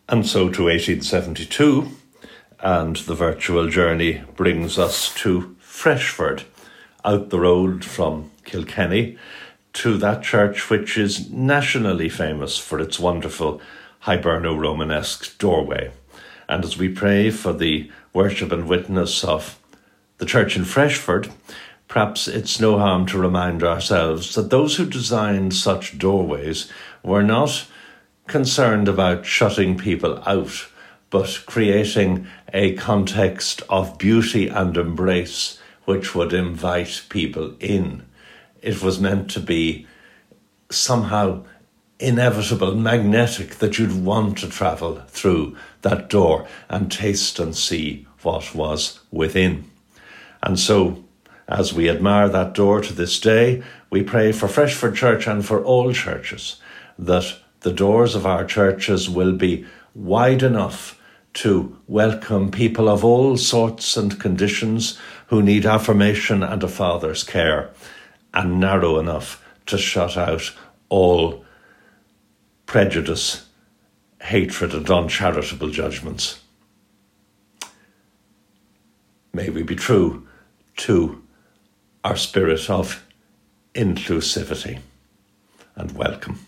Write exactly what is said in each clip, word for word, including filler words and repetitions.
And so to eighteen seventy-two, and the virtual journey brings us to Freshford, out the road from Kilkenny, to that church which is nationally famous for its wonderful Hiberno-Romanesque doorway. And as we pray for the worship and witness of the church in Freshford, perhaps it's no harm to remind ourselves that those who designed such doorways were not concerned about shutting people out, but creating a context of beauty and embrace which would invite people in. It was meant to be somehow inevitable, magnetic, that you'd want to travel through that door and taste and see what was within. And so, as we admire that door to this day, we pray for Freshford Church and for all churches that the doors of our churches will be wide enough to welcome people of all sorts and conditions who need affirmation and a father's care, and narrow enough to shut out all prejudice, hatred, and uncharitable judgments. May we be true to our spirit of inclusivity and welcome.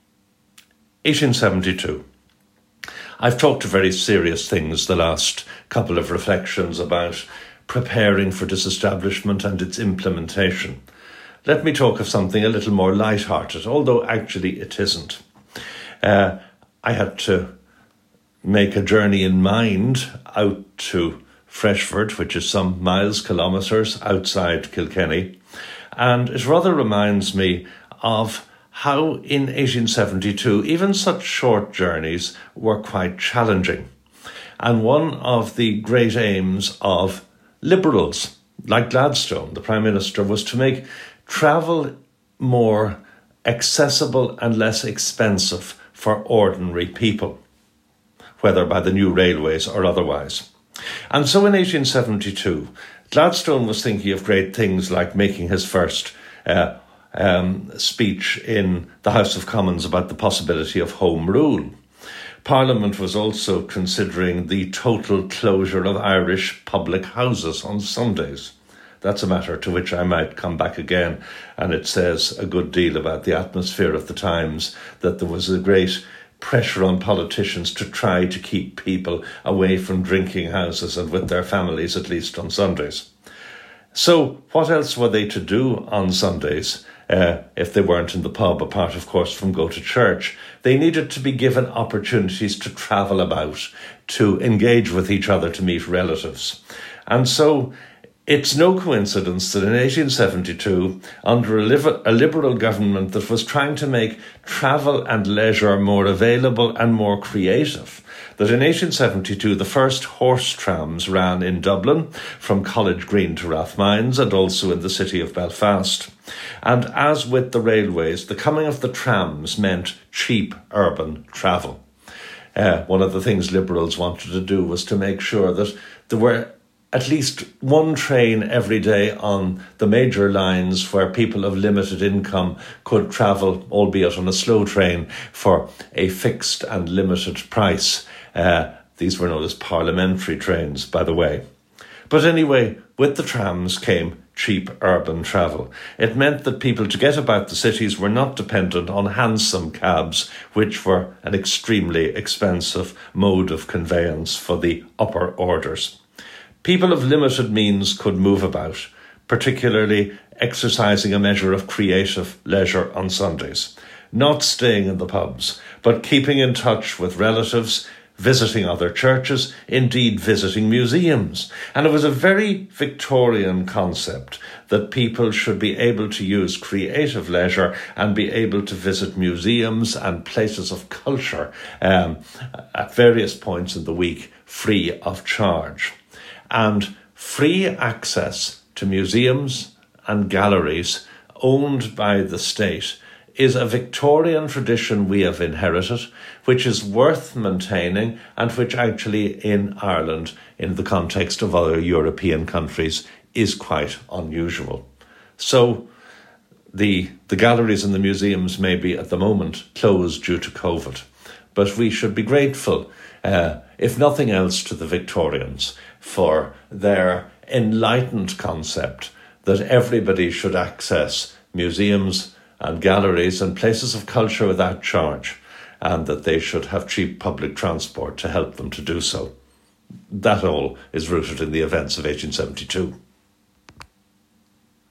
eighteen seventy-two. I've talked of very serious things the last couple of reflections about preparing for disestablishment and its implementation. Let me talk of something a little more light-hearted, although actually it isn't. Uh, I had to make a journey in mind out to Freshford, which is some miles, kilometres outside Kilkenny, and it rather reminds me of how in eighteen seventy-two, even such short journeys were quite challenging. And one of the great aims of Liberals, like Gladstone, the Prime Minister, was to make travel more accessible and less expensive for ordinary people, whether by the new railways or otherwise. And so in eighteen seventy-two, Gladstone was thinking of great things like making his first uh, Um, speech in the House of Commons about the possibility of Home Rule. Parliament was also considering the total closure of Irish public houses on Sundays. That's a matter to which I might come back again, and it says a good deal about the atmosphere of the times that there was a great pressure on politicians to try to keep people away from drinking houses and with their families, at least on Sundays. So what else were they to do on Sundays? Uh, if they weren't in the pub, apart, of course, from go to church. They needed to be given opportunities to travel about, to engage with each other, to meet relatives. And so it's no coincidence that in eighteen seventy-two, under a, liv- a Liberal government that was trying to make travel and leisure more available and more creative, that in eighteen seventy-two the first horse trams ran in Dublin from College Green to Rathmines and also in the city of Belfast. And as with the railways, the coming of the trams meant cheap urban travel. Uh, one of the things Liberals wanted to do was to make sure that there were at least one train every day on the major lines where people of limited income could travel, albeit on a slow train, for a fixed and limited price. Uh, these were known as parliamentary trains, by the way. But anyway, with the trams came cheap urban travel. It meant that people to get about the cities were not dependent on hansom cabs, which were an extremely expensive mode of conveyance for the upper orders. People of limited means could move about, particularly exercising a measure of creative leisure on Sundays, not staying in the pubs, but keeping in touch with relatives, visiting other churches, indeed visiting museums. And it was a very Victorian concept that people should be able to use creative leisure and be able to visit museums and places of culture um, at various points in the week free of charge. And free access to museums and galleries owned by the state is a Victorian tradition we have inherited, which is worth maintaining and which actually in Ireland, in the context of other European countries, is quite unusual. So the, the galleries and the museums may be at the moment closed due to COVID, but we should be grateful, uh, if nothing else, to the Victorians for their enlightened concept that everybody should access museums and galleries and places of culture without charge, and that they should have cheap public transport to help them to do so. That all is rooted in the events of eighteen seventy-two.